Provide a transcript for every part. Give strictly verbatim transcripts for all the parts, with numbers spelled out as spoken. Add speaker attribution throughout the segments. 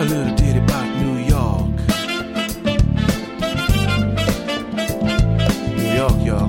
Speaker 1: little ditty about New York. New York, y'all.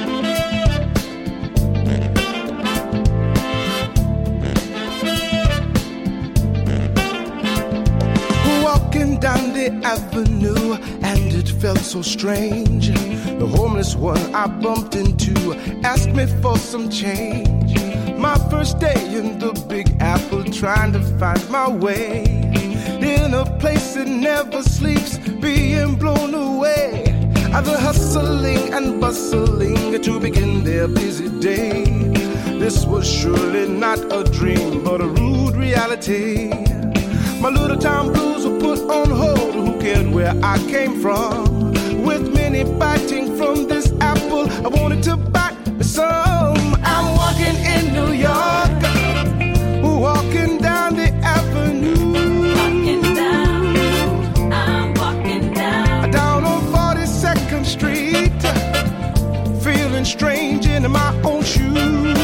Speaker 1: Walking down the avenue, and it felt so strange. The homeless one I bumped into asked me for some change. My first day in the Big Apple, trying to find my way in a place that never sleeps, being blown away. The hustling and bustling to begin their busy day. This was surely not a dream, but a rude reality. My little town blues were put on hold. Who cared where I came from? With many biting from this apple, I wanted to bite some. I'm walking in New York, walking down the avenue.
Speaker 2: Walking down, I'm walking down.
Speaker 1: Down on forty-second Street, feeling strange in my own shoes.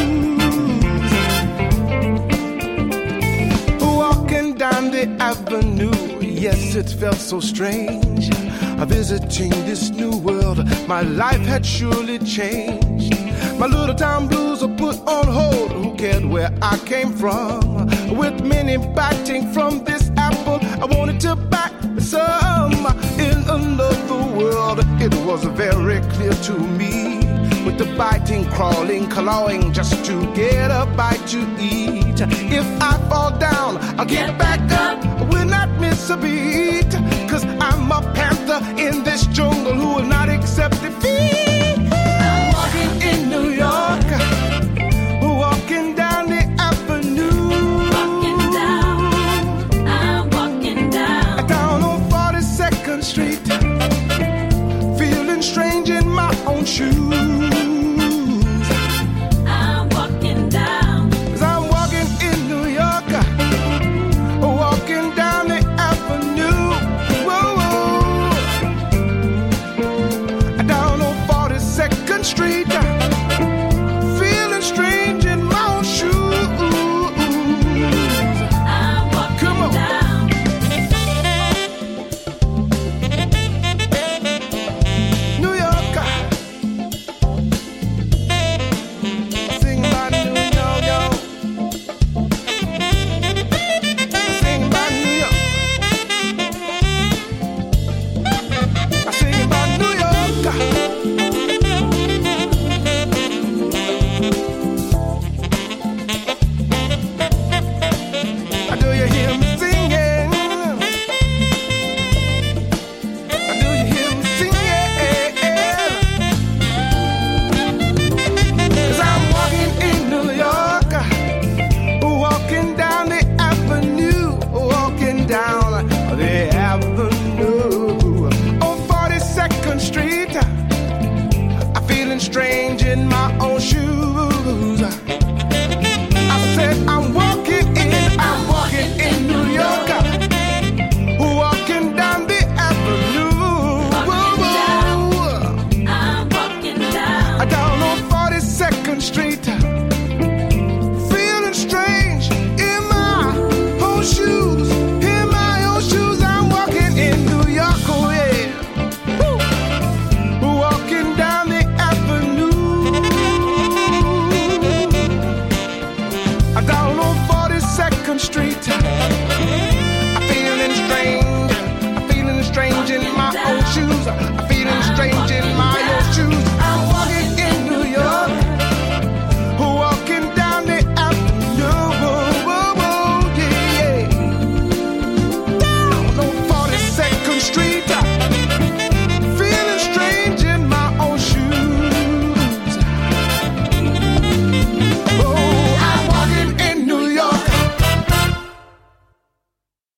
Speaker 1: Walking down the avenue, yes, it felt so strange. Visiting this new world, my life had surely changed. My little town blues are put on hold. Who cared where I came from? With many biting from this apple, I wanted to bite some. In another world, it was very clear to me. With the biting, crawling, clawing, just to get a bite to eat. If I fall down, I'll get, get back up. I will not miss a beat. Cause I'm a panther in this jungle who will not accept defeat. I'm walking in New York, walking down the avenue.
Speaker 2: Walking down, I'm walking down.
Speaker 1: Down on forty-second Street, feeling strange in my own shoes.
Speaker 2: I'm walking down.
Speaker 1: Cause I'm walking in New York, walking down the avenue. Whoa, whoa. Down on forty-second Street, feeling strange in my own shoes.
Speaker 2: I'm walking
Speaker 1: Come on.
Speaker 2: down.
Speaker 1: New York, sing about New York, yo. Sing about New York. I sing about New York. Do you hear me singing? Do you hear me singing? Cause I'm walking in New York, walking down the avenue, walking down the avenue. On forty-second Street, I'm feeling strange in my own shoes. I said I'm walking in, I'm walking in New York, walking down the avenue.
Speaker 2: Walking down, I'm walking down.
Speaker 1: Down on forty-second Street, feeling strange in my own shoes. In my own shoes, I'm walking in New York, oh yeah. Woo. Walking down the avenue. Down on forty-second Street,